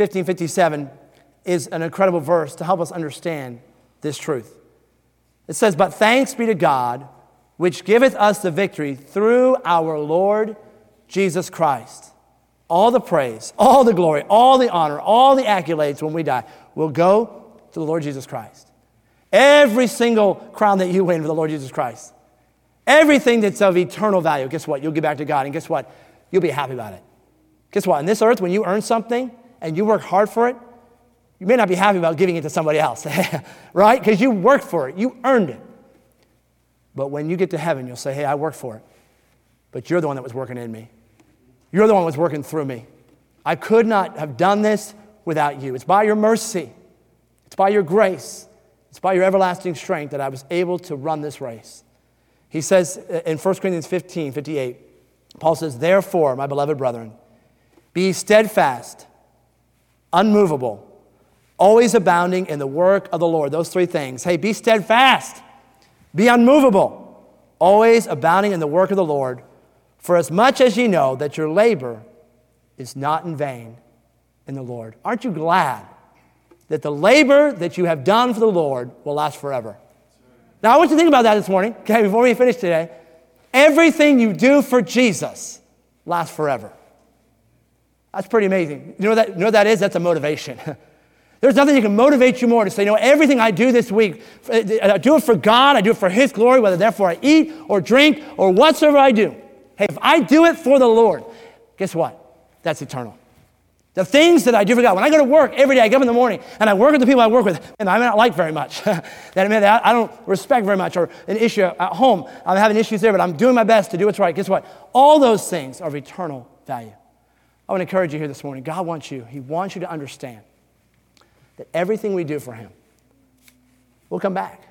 [SPEAKER 1] 15:57 is an incredible verse to help us understand this truth. It says, "But thanks be to God, which giveth us the victory through our Lord Jesus Christ." All the praise, all the glory, all the honor, all the accolades when we die will go to the Lord Jesus Christ. Every single crown that you win for the Lord Jesus Christ, everything that's of eternal value, guess what? You'll give back to God, and guess what? You'll be happy about it. Guess what? On this earth, when you earn something and you work hard for it, you may not be happy about giving it to somebody else, right? Because you worked for it. You earned it. But when you get to heaven, you'll say, hey, I worked for it. But you're the one that was working in me. You're the one that was working through me. I could not have done this without you. It's by your mercy. It's by your grace. It's by your everlasting strength that I was able to run this race. He says in 1 Corinthians 15:58, Paul says, "Therefore, my beloved brethren, be steadfast, unmovable, always abounding in the work of the Lord." Those three things. Hey, be steadfast, be unmovable, always abounding in the work of the Lord, for as much as ye know that your labor is not in vain in the Lord. Aren't you glad that the labor that you have done for the Lord will last forever? Now, I want you to think about that this morning, okay, before we finish today. Everything you do for Jesus lasts forever. That's pretty amazing. You know what that is? That's a motivation. There's nothing that can motivate you more to say, everything I do this week, I do it for God, I do it for His glory, whether therefore I eat or drink or whatsoever I do. Hey, if I do it for the Lord, guess what? That's eternal. The things that I do for God. When I go to work every day, I get up in the morning and I work with the people I work with, and I may not like very much. that I don't respect very much, or an issue at home. I'm having issues there, but I'm doing my best to do what's right. Guess what? All those things are of eternal value. I want to encourage you here this morning. God wants you. He wants you to understand that everything we do for Him will come back.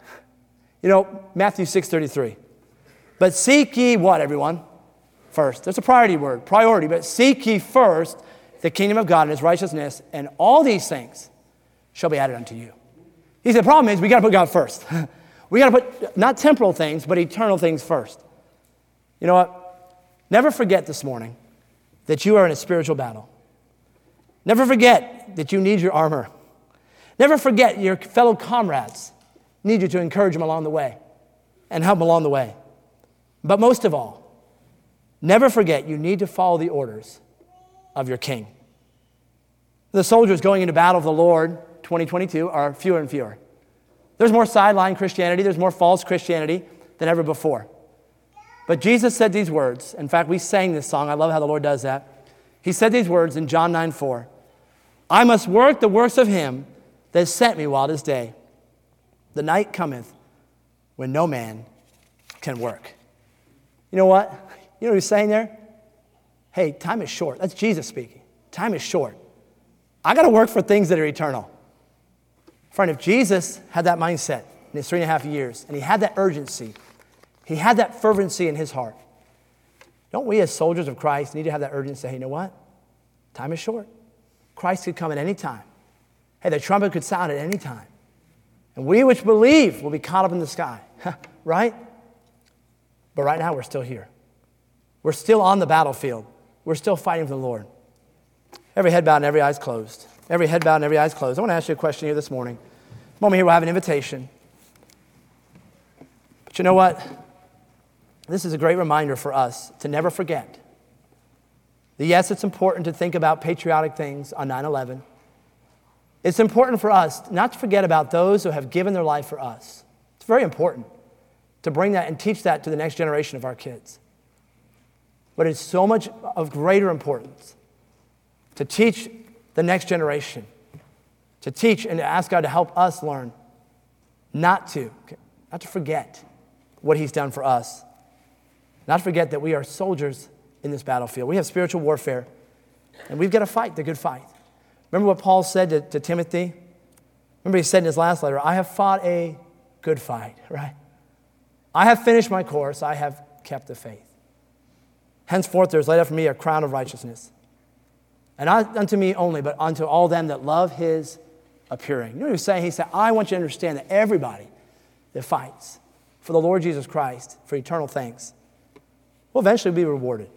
[SPEAKER 1] Matthew 6:33. But seek ye what, everyone? First. That's a priority word, priority. But seek ye first the kingdom of God and His righteousness, and all these things shall be added unto you. He said the problem is we got to put God first. We got to put not temporal things, but eternal things first. You know what? Never forget this morning that you are in a spiritual battle. Never forget that you need your armor. Never forget your fellow comrades need you to encourage them along the way and help them along the way. But most of all, never forget you need to follow the orders of your King. The soldiers going into battle of the Lord 2022 are fewer and fewer. There's more sideline Christianity, there's more false Christianity than ever before. But Jesus said these words. In fact, we sang this song. I love how the Lord does that. He said these words in John 9:4. I must work the works of Him that sent me while it is day. The night cometh when no man can work. You know what? You know what He's saying there? Hey, time is short. That's Jesus speaking. Time is short. I got to work for things that are eternal. Friend, if Jesus had that mindset in His 3.5 years, and He had that urgency, He had that fervency in His heart, don't we as soldiers of Christ need to have that urgency and say, hey, you know what? Time is short. Christ could come at any time. Hey, the trumpet could sound at any time. And we which believe will be caught up in the sky. Right? But right now we're still here. We're still on the battlefield. We're still fighting for the Lord. Every head bowed and every eyes closed. Every head bowed and every eyes closed. I want to ask you a question here this morning. Moment here, we'll have an invitation. But you know what? This is a great reminder for us to never forget that yes, it's important to think about patriotic things on 9/11. It's important for us not to forget about those who have given their life for us. It's very important to bring that and teach that to the next generation of our kids. But it's so much of greater importance to teach the next generation, to teach and to ask God to help us learn not to forget what He's done for us, not to forget that we are soldiers in this battlefield. We have spiritual warfare, and we've got to fight the good fight. Remember what Paul said to Timothy? Remember he said in his last letter, I have fought a good fight, right? I have finished my course. I have kept the faith. Henceforth there is laid up for me a crown of righteousness. And not unto me only, but unto all them that love His appearing. You know what he was saying? He said, I want you to understand that everybody that fights for the Lord Jesus Christ, for eternal things, will eventually be rewarded.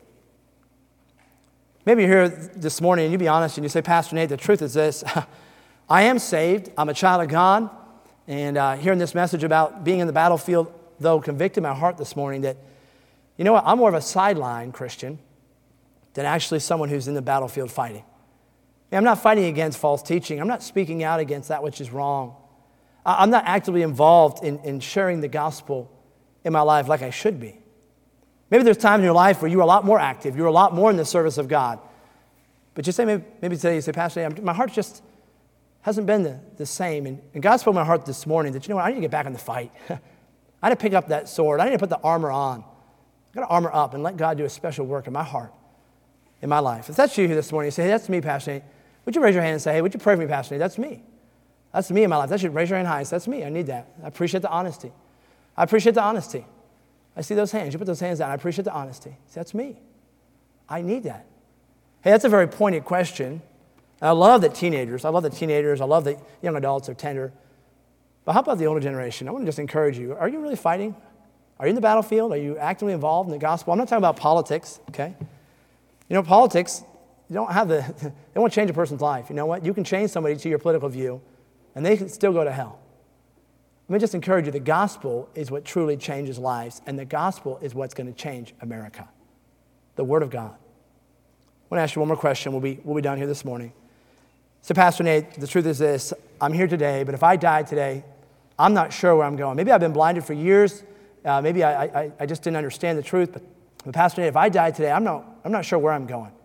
[SPEAKER 1] Maybe you're here this morning and you be honest and you say, Pastor Nate, the truth is this. I am saved. I'm a child of God. And hearing this message about being in the battlefield, though convicted my heart this morning that, you know what, I'm more of a sideline Christian than actually someone who's in the battlefield fighting. I'm not fighting against false teaching. I'm not speaking out against that which is wrong. I'm not actively involved in sharing the gospel in my life like I should be. Maybe there's times in your life where you're a lot more active. You're a lot more in the service of God. But you say, maybe today you say, Pastor, my heart just hasn't been the same. And God spoke to my heart this morning that, you know what, I need to get back in the fight. I need to pick up that sword. I need to put the armor on. I've got to armor up and let God do a special work in my heart, in my life. If that's you here this morning, you say, hey, that's me, Pastor Nate. Would you raise your hand and say, hey, would you pray for me, Pastor Nate? That's me. That's me in my life. That should raise your hand high. That's me. I need that. I appreciate the honesty. I appreciate the honesty. I see those hands. You put those hands down. I appreciate the honesty. See, that's me. I need that. Hey, that's a very pointed question. And I love that teenagers. I love that young adults are tender. But how about the older generation? I want to just encourage you. Are you really fighting? Are you in the battlefield? Are you actively involved in the gospel? I'm not talking about politics, okay? You know, politics, they won't change a person's life. You know what? You can change somebody to your political view, and they can still go to hell. Let me just encourage you, the gospel is what truly changes lives, and the gospel is what's going to change America. The Word of God. I want to ask you one more question. We'll be done here this morning. So, Pastor Nate, the truth is this. I'm here today, but if I die today, I'm not sure where I'm going. Maybe I've been blinded for years. Maybe I just didn't understand the truth. But Pastor Nate, if I die today, I'm not sure where I'm going.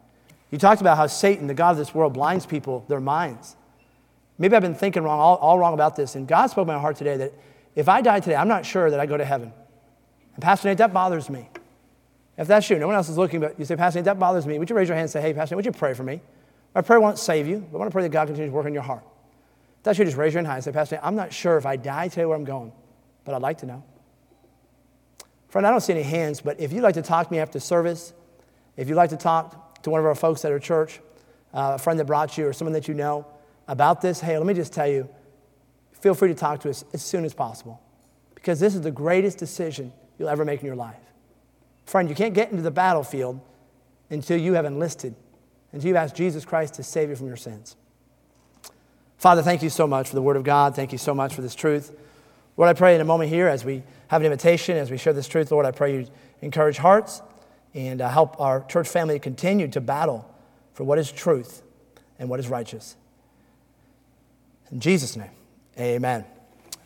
[SPEAKER 1] You talked about how Satan, the god of this world, blinds people, their minds. Maybe I've been thinking wrong, all wrong about this, and God spoke to my heart today that if I die today, I'm not sure that I go to heaven. And Pastor Nate, that bothers me. If that's you, no one else is looking, but you say, Pastor Nate, that bothers me. Would you raise your hand and say, hey, Pastor Nate, would you pray for me? My prayer won't save you, but I want to pray that God continues to work in your heart. If that's you, just raise your hand high and say, Pastor Nate, I'm not sure if I die today where I'm going, but I'd like to know. Friend, I don't see any hands, but if you'd like to talk to me after service, if you'd like to talk to one of our folks at our church, a friend that brought you or someone that you know about this, hey, let me just tell you, feel free to talk to us as soon as possible because this is the greatest decision you'll ever make in your life. Friend, you can't get into the battlefield until you have enlisted, until you've asked Jesus Christ to save you from your sins. Father, thank you so much for the Word of God. Thank you so much for this truth. Lord, I pray in a moment here as we have an invitation, as we share this truth, Lord, I pray you encourage hearts and help our church family continue to battle for what is truth and what is righteous. In Jesus' name, amen.